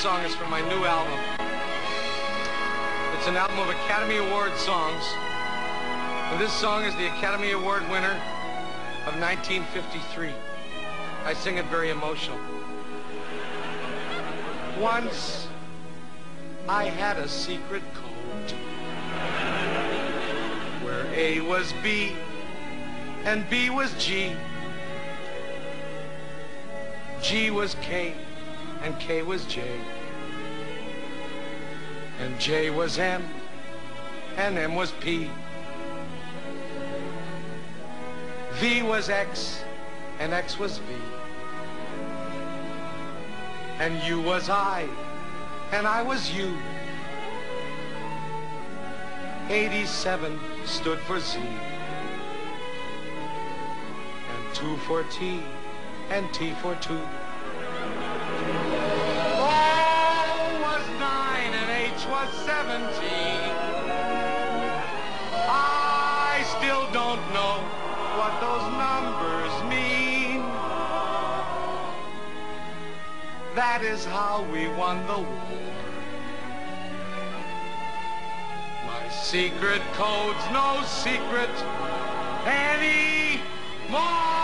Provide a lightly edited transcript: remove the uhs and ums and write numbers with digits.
song is from my new album. It's an album of Academy Award songs. And this song is the Academy Award winner of 1953. I sing it very emotional. Once I had a secret code where A was B and B was G. G was K and K was J. And J was M and M was P. V was X and X was V. And U was I and I was U. 87 stood for Z. And 2 for T and T for 2. O was 9 and H was 17. I still don't know what those numbers mean. That is how we won the war. My secret code's no secret anymore.